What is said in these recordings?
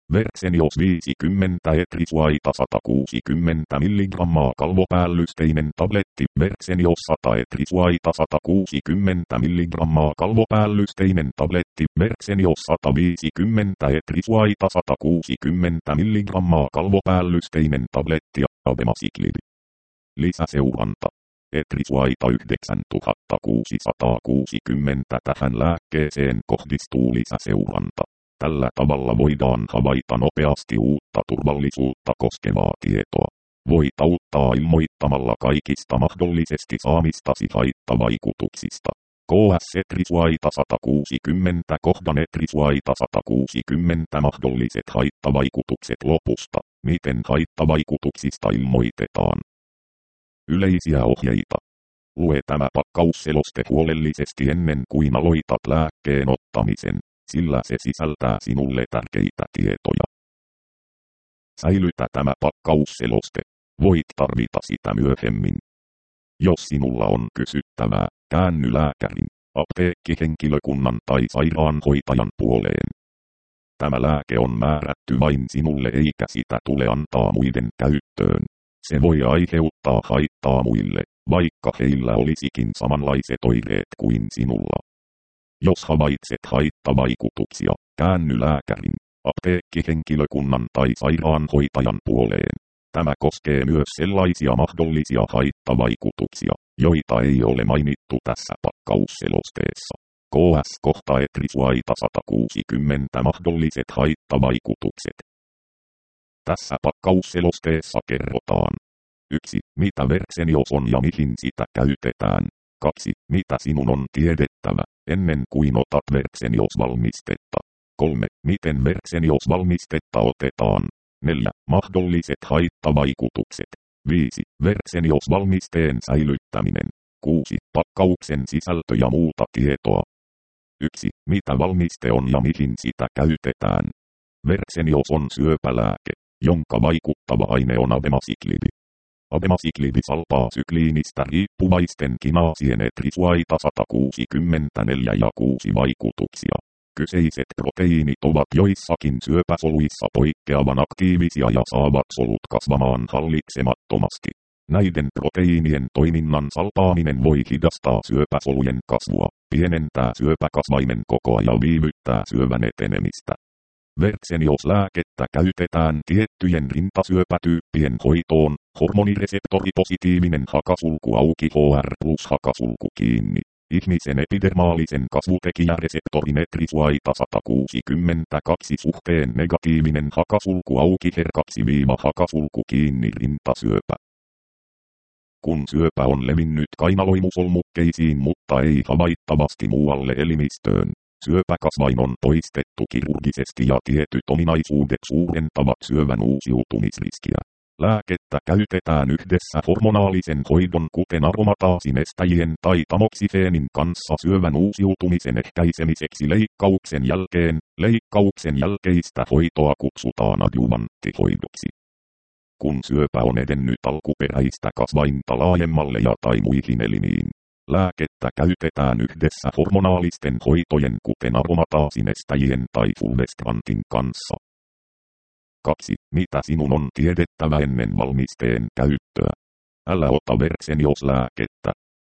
Verksenios 50 etrisuaita 160 mg kalvopäällysteinen tabletti. Verksenios 100 etrisuaita 160 mg kalvopäällysteinen tabletti. Verksenios 150 etrisuaita 160 mg kalvopäällysteinen tabletti. Abemaciclib. Lisäseuranta. Etrisuaita 9660. Tähän lääkkeeseen kohdistuu lisäseuranta. Tällä tavalla voidaan havaita nopeasti uutta turvallisuutta koskevaa tietoa. Voit auttaa ilmoittamalla kaikista mahdollisesti saamistasi haittavaikutuksista. KS Etrisuaita 160 kohdan Etrisuaita 160 mahdolliset haittavaikutukset lopusta. Miten haittavaikutuksista ilmoitetaan? Yleisiä ohjeita. Lue tämä pakkausseloste huolellisesti ennen kuin aloitat lääkkeen ottamisen, sillä se sisältää sinulle tärkeitä tietoja. Säilytä tämä pakkausseloste. Voit tarvita sitä myöhemmin. Jos sinulla on kysyttävää, käänny lääkärin, apteekkihenkilökunnan tai sairaanhoitajan puoleen. Tämä lääke on määrätty vain sinulle eikä sitä tule antaa muiden käyttöön. Se voi aiheuttaa haittaa muille, vaikka heillä olisikin samanlaiset oireet kuin sinulla. Jos havaitset haittavaikutuksia, käänny lääkärin, apteekkihenkilökunnan tai sairaanhoitajan puoleen. Tämä koskee myös sellaisia mahdollisia haittavaikutuksia, joita ei ole mainittu tässä pakkausselosteessa. KS kohta Etrisuaita 160 mahdolliset haittavaikutukset. Tässä pakkausselosteessa kerrotaan. 1. Mitä Verksenios on ja mihin sitä käytetään. 2. Mitä sinun on tiedettävä, ennen kuin otat Verksenios-valmistetta. 3. Miten Verksenios-valmistetta otetaan. 4. Mahdolliset haittavaikutukset. 5. Verksenios-valmisteen säilyttäminen. 6. Pakkauksen sisältö ja muuta tietoa. 1. Mitä valmiste on ja mihin sitä käytetään. Verksenios on syöpälääke, jonka vaikuttava aine on abemaciclib. Abemaciclib salpaa sykliinistä riippuvaisten kinaasien etrisuaita 164 ja 6 vaikutuksia. Kyseiset proteiinit ovat joissakin syöpäsoluissa poikkeavan aktiivisia ja saavat solut kasvamaan hallitsemattomasti. Näiden proteiinien toiminnan salpaaminen voi hidastaa syöpäsolujen kasvua, pienentää syöpäkasvaimen kokoa ja viivyttää syövän etenemistä. Verksenios-lääkettä käytetään tiettyjen rintasyöpätyyppien hoitoon, hormonireseptoripositiivinen hakasulku auki HR+ hakasulku kiinni. Ihmisen epidermaalisen kasvutekijäreseptorin etrisuaita 162 suhteen negatiivinen hakasulku auki HER2-hakasulku kiinni rintasyöpä. Kun syöpä on levinnyt kainaloimusolmukkeisiin mutta ei havaittavasti muualle elimistöön, syöpäkasvain on poistettu kirurgisesti ja tietyt ominaisuudet suurentavat syövän uusiutumisriskiä. Lääkettä käytetään yhdessä hormonaalisen hoidon kuten aromataasinesteijien tai tamoksifeenin kanssa syövän uusiutumisen ehkäisemiseksi leikkauksen jälkeen. Leikkauksen jälkeistä hoitoa kutsutaan adjuvanttihoidoksi. Kun syöpä on edennyt alkuperäistä kasvainta laajemmalle ja tai muihin elimiin, lääkettä käytetään yhdessä hormonaalisten hoitojen kuten aromataasinesteijien tai fulvestrantin kanssa. 2. Mitä sinun on tiedettävä ennen valmisteen käyttöä? Älä ota Verksenios-lääkettä.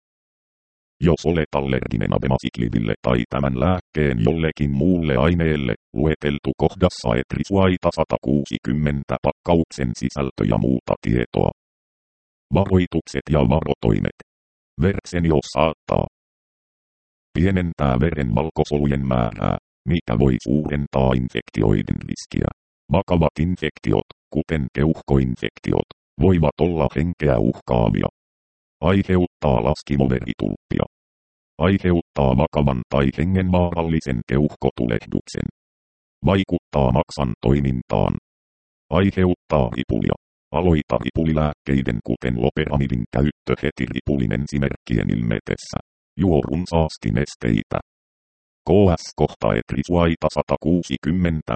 Jos olet allerginen abemaciclibille tai tämän lääkkeen jollekin muulle aineelle, lueteltu kohdassa Etrisuaita 160 pakkauksen sisältö ja muuta tietoa. Varoitukset ja varotoimet. Verksenios saattaa pienentää veren valkosolujen määrää, mikä voi suurentaa infektioiden riskiä. Vakavat infektiot, kuten keuhkoinfektiot, voivat olla henkeä uhkaavia. Aiheuttaa laskimoveritulppia. Aiheuttaa vakavan tai hengenvaarallisen keuhkotulehduksen. Vaikuttaa maksan toimintaan. Aiheuttaa ripulia. Aloita ripulilääkkeiden kuten loperamidin käyttö heti ripulin ensimerkkien ilmetessä. Juo runsaasti nesteitä. KS kohta Etrisuaita 160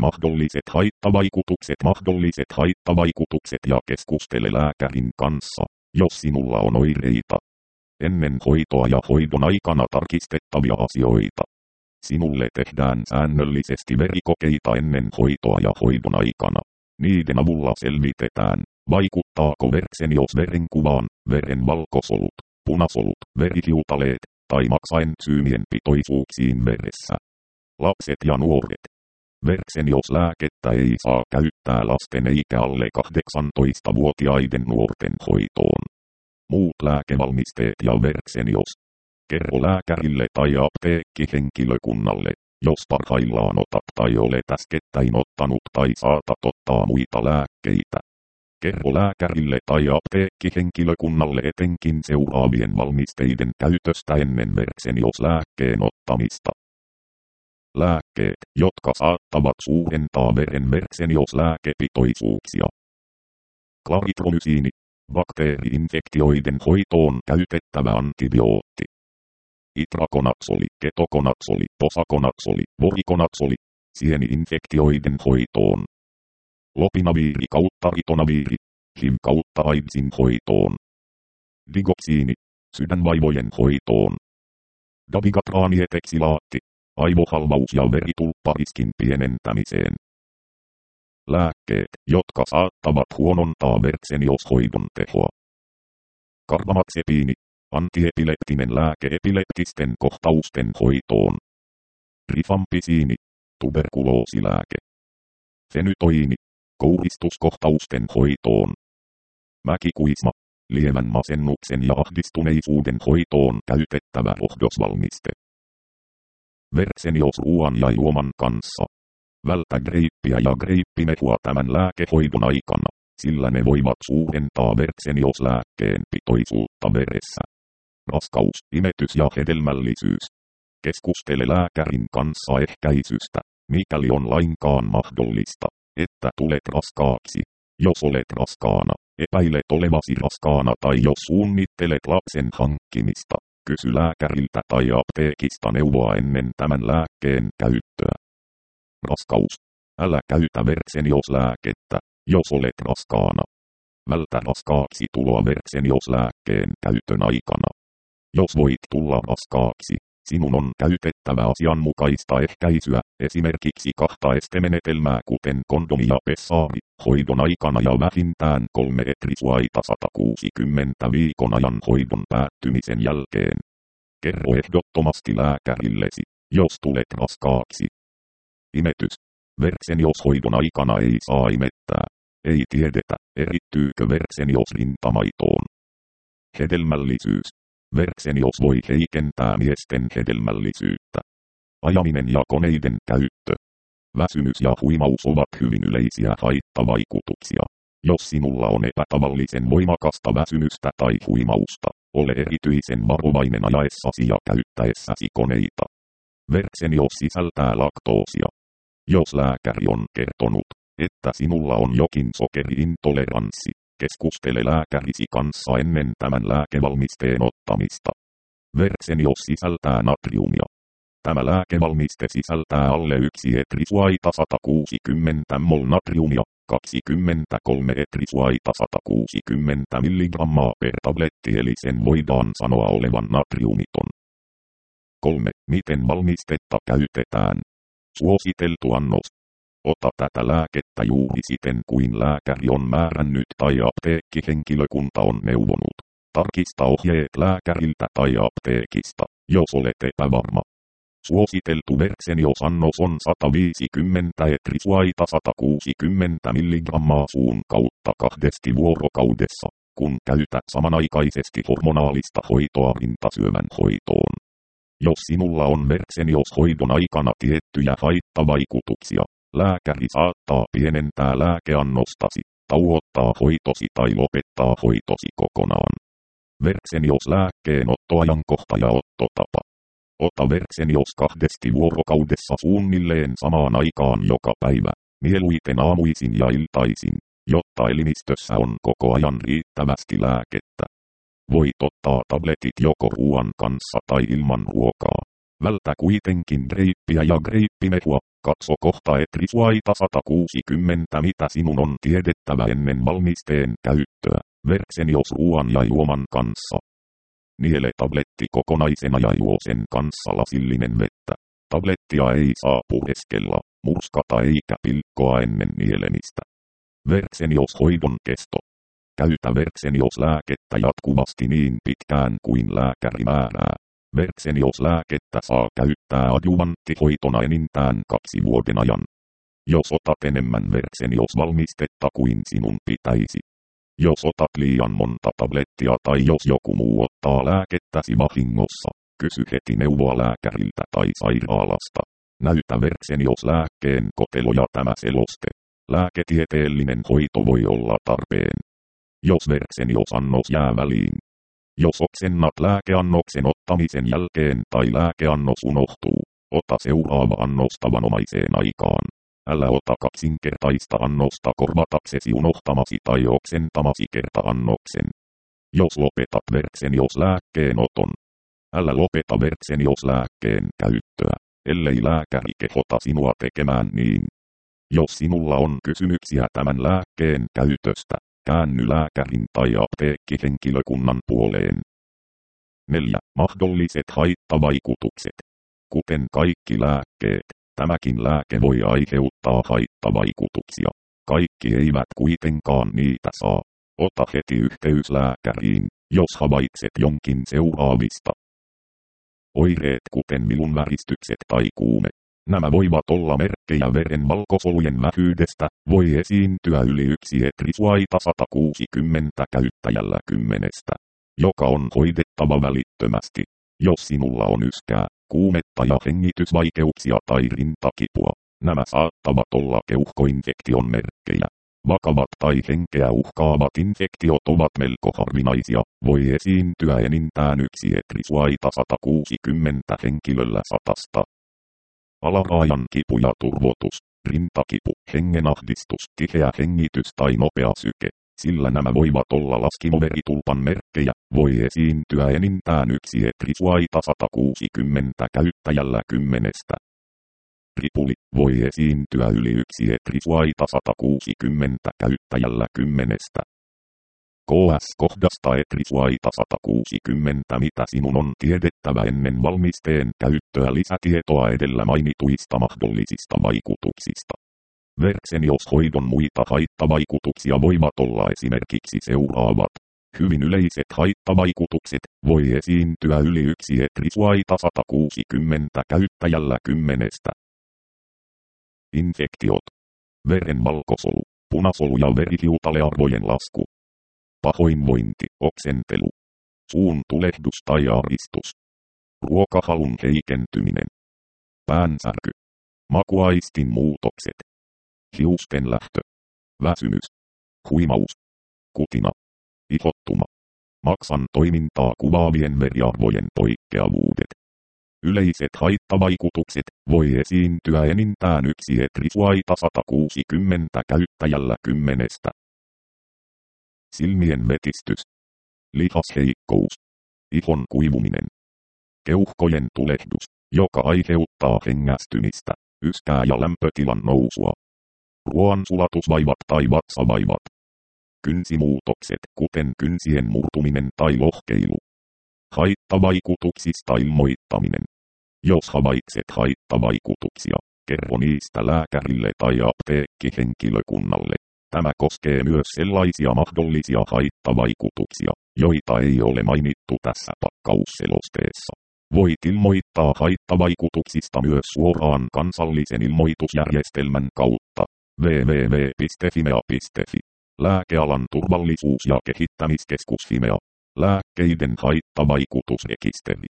mahdolliset haittavaikutukset ja keskustele lääkärin kanssa, jos sinulla on oireita. Ennen hoitoa ja hoidon aikana tarkistettavia asioita. Sinulle tehdään säännöllisesti verikokeita ennen hoitoa ja hoidon aikana. Niiden avulla selvitetään, vaikuttaako Verksenios verenkuvaan, veren valkosolut, punasolut, verihiutaleet tai maksaentsyymien pitoisuuksiin veressä. Lapset ja nuoret. Verksenios-lääkettä ei saa käyttää lasten eikä alle 18-vuotiaiden nuorten hoitoon. Muut lääkevalmisteet ja Verksenios. Kerro lääkärille tai apteekkihenkilökunnalle, jos parhaillaan otat tai olet äskettäin ottanut tai saatat ottaa muita lääkkeitä. Kerro lääkärille tai apteekkihenkilökunnalle etenkin seuraavien valmisteiden käytöstä ennen Verksenios-lääkkeen ottamista. Lääkkeet, jotka saattavat suurentaa veren Verksenios-lääkepitoisuuksia. Klaritromysiini, bakteeri-infektioiden hoitoon käytettävä antibiootti. Itrakonatsoli, ketokonatsoli, posakonatsoli, vorikonatsoli, sieni-infektioiden hoitoon. Lopinaviiri kautta ritonaviiri, HIV kautta AIDSin hoitoon. Digoksiini, sydänvaivojen hoitoon. Dabigatraanieteksilaatti, aivohalvaus ja veritulppariskin pienentämiseen. Lääkkeet, jotka saattavat huonontaa Verksenios-hoidon tehoa. Karbamazepiini, antiepileptinen lääke epileptisten kohtausten hoitoon. Rifampisiini, tuberkuloosilääke. Fenytoiini, kouristuskohtausten hoitoon. Mäkikuisma, lievän masennuksen ja ahdistuneisuuden hoitoon käytettävä rohdosvalmiste. Verksenios ruoan ja juoman kanssa. Vältä greippiä ja greippimehua tämän lääkehoidon aikana, sillä ne voivat suurentaa Verksenios-lääkkeen pitoisuutta veressä. Raskaus, imetys ja hedelmällisyys. Keskustele lääkärin kanssa ehkäisystä, mikäli on lainkaan mahdollista, että tulet raskaaksi. Jos olet raskaana, epäilet olevasi raskaana tai jos suunnittelet lapsen hankkimista, kysy lääkäriltä tai apteekista neuvoa ennen tämän lääkkeen käyttöä. Raskaus. Älä käytä Verksenios-lääkettä, jos olet raskaana. Vältä raskaaksi tuloa Verksenios-lääkkeen käytön aikana. Jos voit tulla raskaaksi, sinun on käytettävä asianmukaista ehkäisyä, esimerkiksi 2 estemenetelmää kuten kondomi ja pessaari, hoidon aikana ja vähintään 3 etrisuaita 160 viikon ajan hoidon päättymisen jälkeen. Kerro ehdottomasti lääkärillesi, jos tulet raskaaksi. Imetys. Verksenios-hoidon aikana ei saa imettää. Ei tiedetä, erittyykö Verksenios rintamaitoon. Hedelmällisyys. Verksenios voi heikentää miesten hedelmällisyyttä. Ajaminen ja koneiden käyttö. Väsymys ja huimaus ovat hyvin yleisiä haittavaikutuksia. Jos sinulla on epätavallisen voimakasta väsymystä tai huimausta, ole erityisen varovainen ajaessasi ja käyttäessäsi koneita. Verksenios sisältää laktoosia. Jos lääkäri on kertonut, että sinulla on jokin sokeriintoleranssi, keskustele lääkärisi kanssa ennen tämän lääkevalmisteen ottamista. Verksenios sisältää natriumia. Tämä lääkevalmiste sisältää alle 1 etrisuaita 160 mol natriumia, 23 etrisuaita 160 mg per tabletti eli sen voidaan sanoa olevan natriumiton. 3. Miten valmistetta käytetään? Suositeltu annos. Ota tätä lääkettä juuri siten kuin lääkäri on määrännyt tai apteekkihenkilökunta on neuvonut. Tarkista ohjeet lääkäriltä tai apteekista, jos olet epävarma. Suositeltu Verksenios-annos on 150 etrisuaita 160 mg suun kautta 2 vuorokaudessa, kun käytät samanaikaisesti hormonaalista hoitoa rintasyövän hoitoon. Jos sinulla on Verksenios-hoidon aikana tiettyjä haittavaikutuksia, lääkäri saattaa pienentää lääkeannostasi, tauottaa hoitosi tai lopettaa hoitosi kokonaan. Verksenios-lääkkeen ottoajankohta ja ottotapa. Ota Verksenios 2 vuorokaudessa suunnilleen samaan aikaan joka päivä, mieluiten aamuisin ja iltaisin, jotta elimistössä on koko ajan riittävästi lääkettä. Voit ottaa tabletit joko ruoan kanssa tai ilman ruokaa. Vältä kuitenkin greippiä ja greippimehua. Katso kohta etrisuaita 160 mitä sinun on tiedettävä ennen valmisteen käyttöä, Verksenios ruoan ja juoman kanssa. Niele tabletti kokonaisena ja juo sen kanssa lasillinen vettä. Tablettia ei saa pureskella, murskata eikä pilkkoa ennen nielemistä. Verksenioshoidon kesto. Käytä verksenioslääkettä jatkuvasti niin pitkään kuin lääkäri määrää. Verksenioslääkettä saa käyttää adjuvanttihoitona enintään 2 vuoden ajan. Jos otat enemmän verkseniosvalmistetta kuin sinun pitäisi. Jos otat liian monta tablettia tai jos joku muu ottaa lääkettäsi vahingossa, kysy heti neuvoa lääkäriltä tai sairaalasta. Näytä verksenioslääkkeen kotelo ja tämä seloste. Lääketieteellinen hoito voi olla tarpeen. Jos verkseniosannos jää väliin. Jos oksennat lääkeannoksen ottamisen jälkeen tai lääkeannos unohtuu, ota seuraava annos tavanomaiseen aikaan. Älä ota kaksinkertaista annosta korvataksesi unohtamasi tai oksentamasi kertaannoksen. Jos lopetat verksenioslääkkeen oton. Älä lopeta verksenioslääkkeen käyttöä, ellei lääkäri kehota sinua tekemään niin. Jos sinulla on kysymyksiä tämän lääkkeen käytöstä, käänny lääkärin tai apteekkihenkilökunnan puoleen. 4. Mahdolliset haittavaikutukset. Kuten kaikki lääkkeet, tämäkin lääke voi aiheuttaa haittavaikutuksia. Kaikki eivät kuitenkaan niitä saa. Ota heti yhteys lääkäriin, jos havaitset jonkin seuraavista. Oireet kuten vilunväristykset tai kuume. Nämä voivat olla merkkejä veren valkosolujen vähyydestä, voi esiintyä yli 1 etrisuaita 160 käyttäjällä 10, joka on hoidettava välittömästi. Jos sinulla on yskää, kuumetta ja hengitysvaikeuksia tai rintakipua, nämä saattavat olla keuhkoinfektion merkkejä. Vakavat tai henkeä uhkaavat infektiot ovat melko harvinaisia, voi esiintyä enintään 1 etrisuaita 160 henkilöllä 100. Alaraajan kipu ja turvotus, rintakipu, hengenahdistus, tiheä hengitys tai nopea syke, sillä nämä voivat olla laskimoveritulpan merkkejä, voi esiintyä enintään 1 etrisuaita 160 käyttäjällä 10. Ripuli, voi esiintyä yli 1 etrisuaita 160 käyttäjällä 10. KS-kohdasta etrisuaita 160 mitä sinun on tiedettävä ennen valmisteen käyttöä lisätietoa edellä mainituista mahdollisista vaikutuksista. Verksenioshoidon muita haittavaikutuksia voivat olla esimerkiksi seuraavat. Hyvin yleiset haittavaikutukset voi esiintyä yli 1 etrisuaita 160 käyttäjällä 10. Infektiot. Veren valkosolu, punasolu ja verihiutalearvojen lasku. Pahoinvointi, oksentelu. Suun tulehdus tai ahdistus. Ruokahalun heikentyminen. Päänsärky. Makuaistin muutokset. Hiusten lähtö. Väsymys. Huimaus. Kutina. Ihottuma. Maksan toimintaa kuvaavien veriarvojen poikkeavuudet. Yleiset haittavaikutukset voi esiintyä enintään 1 etrisuaita 160 käyttäjällä 10. Silmien vetistys. Lihasheikkous. Ihon kuivuminen. Keuhkojen tulehdus, joka aiheuttaa hengästymistä, yskää ja lämpötilan nousua. Ruoansulatusvaivat tai vatsavaivat. Kynsimuutokset, kuten kynsien murtuminen tai lohkeilu. Haittavaikutuksista ilmoittaminen. Jos havaitset haittavaikutuksia, kerro niistä lääkärille tai apteekkihenkilökunnalle. Tämä koskee myös sellaisia mahdollisia haittavaikutuksia, joita ei ole mainittu tässä pakkausselosteessa. Voit ilmoittaa haittavaikutuksista myös suoraan kansallisen ilmoitusjärjestelmän kautta. www.fimea.fi. Lääkealan turvallisuus- ja kehittämiskeskus Fimea. Lääkkeiden haittavaikutusrekisteri.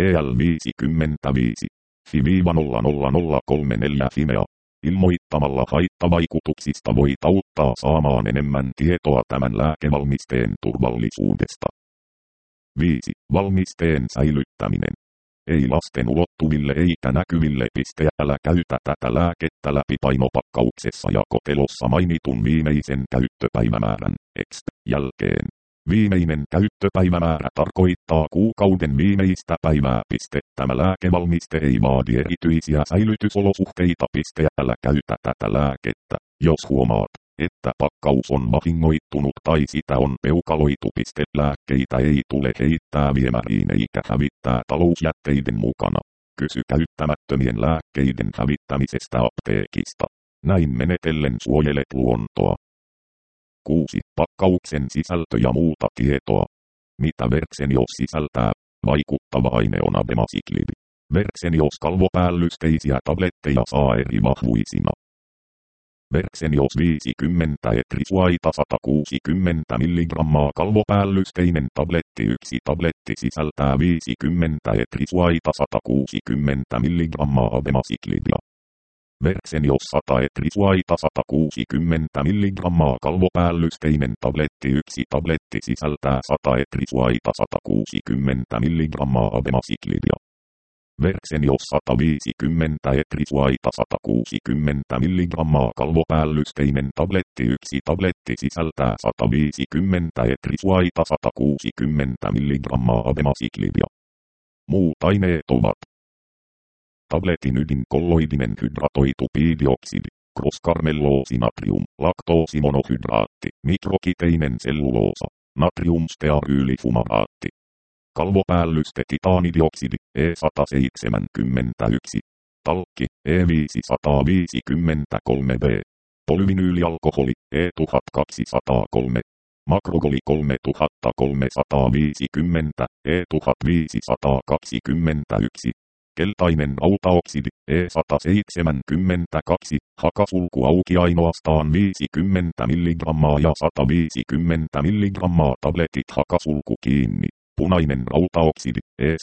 PL55. FI-00034 Fimea. Ilmoittamalla haittavaikutuksista voit auttaa saamaan enemmän tietoa tämän lääkevalmisteen turvallisuudesta. 5. Valmisteen säilyttäminen. Ei lasten ulottuville eikä näkyville. Älä käytä tätä lääkettä läpi painopakkauksessa ja kotelossa mainitun viimeisen käyttöpäivämäärän jälkeen. Viimeinen käyttöpäivämäärä tarkoittaa kuukauden viimeistä päivää. Tämä lääkevalmiste ei vaadi erityisiä säilytysolosuhteita. Älä käytä tätä lääkettä, jos huomaat, että pakkaus on vahingoittunut tai sitä on peukaloitu. Lääkkeitä ei tule heittää viemäriin eikä hävittää talousjätteiden mukana. Kysy käyttämättömien lääkkeiden hävittämisestä apteekista. Näin menetellen suojelet luontoa. 6. Pakkauksen sisältö ja muuta tietoa. Mitä Verksenios sisältää? Vaikuttava aine on abemaciclib. Verksenios kalvopäällysteiisiä tabletteja saa eri vahvuisina. Verksenios 50 etrisuaita 160 mg kalvopäällysteinen tabletti. Yksi tabletti sisältää 50 etrisuaita 160 mg abemaciclibia. Verksenios 100 etrisuaita 160 mg kalvopäällysteinen tabletti. Yksi tabletti sisältää 100 etrisuaita 160 mg abemaciclibia. Verksenios 150 etrisuaita 160 mg kalvopäällysteinen tabletti. Yksi tabletti sisältää 150 etrisuaita 160 mg abemaciclibia. Muut aineet ovat tabletin ydin kolloidinen hydratoitu piidioksidi, cross-karmelloosi-natrium, laktoosimonohydraatti, mikrokiteinen selluloosa, natriumstearyylifumaраatti. Kalvopäällyste titaanidioksidi, E171, talkki, E553B, polyvinyylialkoholi, E1203, makrogoli 3350, E1521, keltainen rautaoksidi, E172, hakasulku auki ainoastaan 50 mg ja 150 mg tabletit hakasulku kiinni. Punainen rautaoksidi,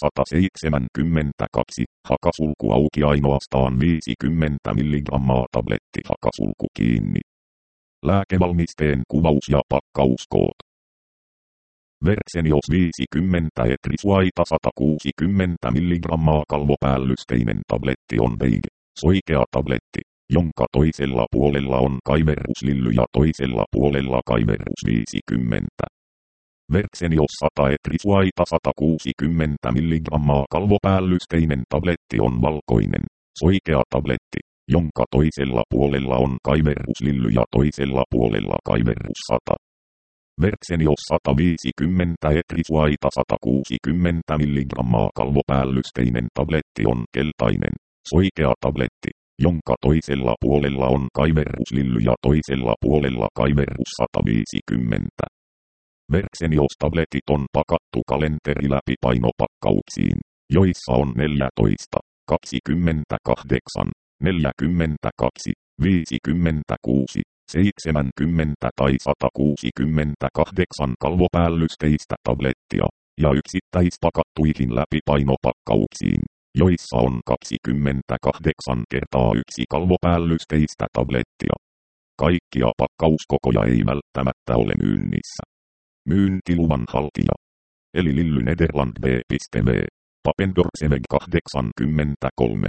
E172, hakasulku auki ainoastaan 50 mg tabletti hakasulku kiinni. Lääkevalmisteen kuvaus ja pakkauskoot. Verksenios 50 etrisuaita 160 mg kalvopäällysteinen tabletti on beige, soikea tabletti, jonka toisella puolella on kaiverruslilly ja toisella puolella kaiverrus 50. Verksenios 100 etrisuaita 160 mg kalvopäällysteinen tabletti on valkoinen, soikea tabletti, jonka toisella puolella on kaiverruslilly ja toisella puolella kaiverrus 100. Verksenios 150 etrisuaita 160 mg kalvopäällysteinen tabletti on keltainen, soikea tabletti, jonka toisella puolella on kaiverruslilly ja toisella puolella kaiverrus 150. Verksenios-tabletit on pakattu kalenteri-läpipainopakkauksiin, joissa on 14, 28, 42, 56, 70 tai 168 kalvopäällysteistä tablettia, ja yksittäispakattuihin läpipainopakkauksiin, joissa on 28 kertaa 1 kalvopäällysteistä tablettia. Kaikkia pakkauskokoja ei välttämättä ole myynnissä. Myyntiluvan haltija. Eli Lilly Nederland B.V. Papendorfseweg 83,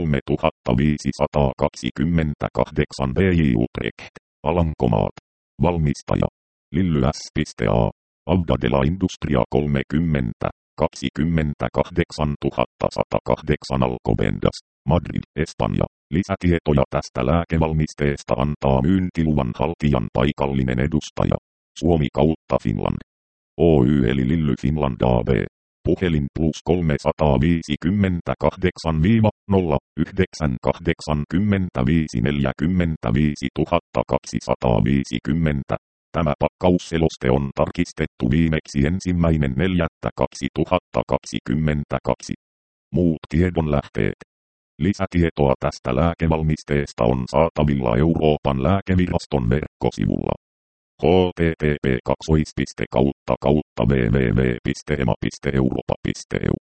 3528 BJ Utrecht, Alankomaat. Valmistaja. Lilly S.A. Auda de la Industria 30, 28108 Alcobendas, Madrid, Espanja. Lisätietoja tästä lääkevalmisteesta antaa myyntiluvan haltijan paikallinen edustaja. Suomi kautta Finland. Oy eli Lilly Finland AB. Puhelin plus 358 0 985 45 250. Tämä pakkausseloste on tarkistettu viimeksi 1.4.2022. Muut tiedonlähteet. Lisätietoa tästä lääkevalmisteesta on saatavilla Euroopan lääkeviraston verkkosivulla. http://www.ema.europa.eu